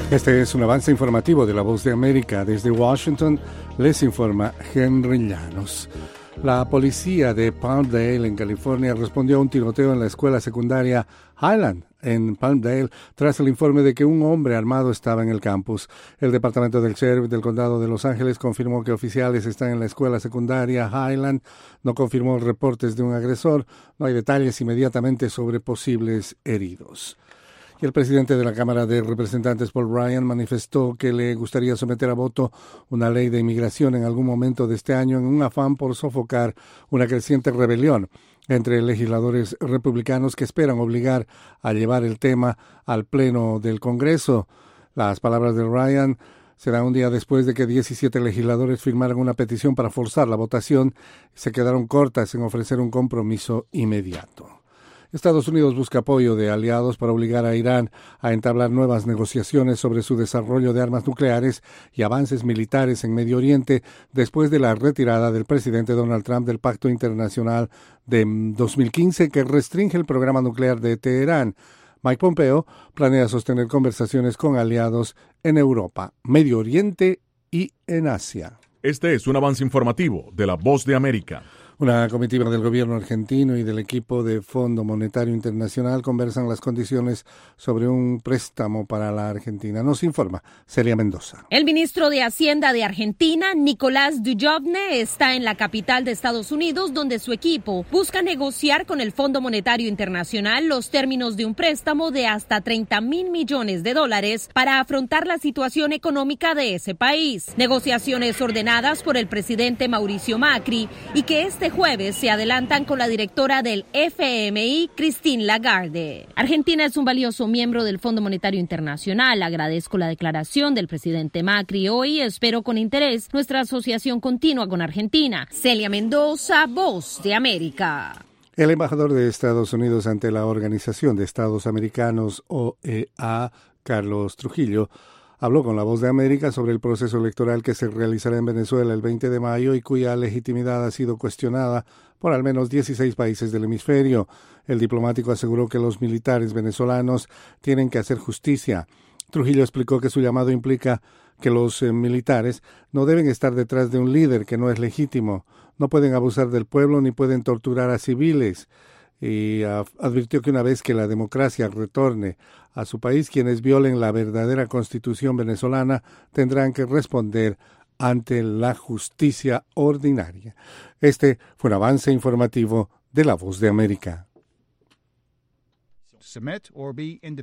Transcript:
Este es un avance informativo de La Voz de América. Desde Washington les informa Henry Llanos. La policía de Palmdale, en California, respondió a un tiroteo en la escuela secundaria Highland, en Palmdale, tras el informe de que un hombre armado estaba en el campus. El departamento del sheriff del condado de Los Ángeles confirmó que oficiales están en la escuela secundaria Highland. No confirmó reportes de un agresor. No hay detalles inmediatamente sobre posibles heridos. Y el presidente de la Cámara de Representantes, Paul Ryan, manifestó que le gustaría someter a voto una ley de inmigración en algún momento de este año en un afán por sofocar una creciente rebelión entre legisladores republicanos que esperan obligar a llevar el tema al Pleno del Congreso. Las palabras de Ryan se dan un día después de que 17 legisladores firmaran una petición para forzar la votación y se quedaron cortas en ofrecer un compromiso inmediato. Estados Unidos busca apoyo de aliados para obligar a Irán a entablar nuevas negociaciones sobre su desarrollo de armas nucleares y avances militares en Medio Oriente después de la retirada del presidente Donald Trump del Pacto Internacional de 2015 que restringe el programa nuclear de Teherán. Mike Pompeo planea sostener conversaciones con aliados en Europa, Medio Oriente y en Asia. Este es un avance informativo de La Voz de América. Una comitiva del gobierno argentino y del equipo de Fondo Monetario Internacional conversan las condiciones sobre un préstamo para la Argentina. Nos informa Celia Mendoza. El ministro de Hacienda de Argentina, Nicolás Dujovne, está en la capital de Estados Unidos, donde su equipo busca negociar con el Fondo Monetario Internacional los términos de un préstamo de hasta $30.000 millones para afrontar la situación económica de ese país. Negociaciones ordenadas por el presidente Mauricio Macri y que este jueves se adelantan con la directora del FMI, Christine Lagarde. Argentina es un valioso miembro del Fondo Monetario Internacional. Agradezco la declaración del presidente Macri hoy y espero con interés nuestra asociación continua con Argentina. Celia Mendoza, Voz de América. El embajador de Estados Unidos ante la Organización de Estados Americanos, OEA, Carlos Trujillo, habló con La Voz de América sobre el proceso electoral que se realizará en Venezuela el 20 de mayo y cuya legitimidad ha sido cuestionada por al menos 16 países del hemisferio. El diplomático aseguró que los militares venezolanos tienen que hacer justicia. Trujillo explicó que su llamado implica que los militares no deben estar detrás de un líder que no es legítimo, no pueden abusar del pueblo ni pueden torturar a civiles. Y advirtió que una vez que la democracia retorne a su país, quienes violen la verdadera constitución venezolana tendrán que responder ante la justicia ordinaria. Este fue un avance informativo de La Voz de América.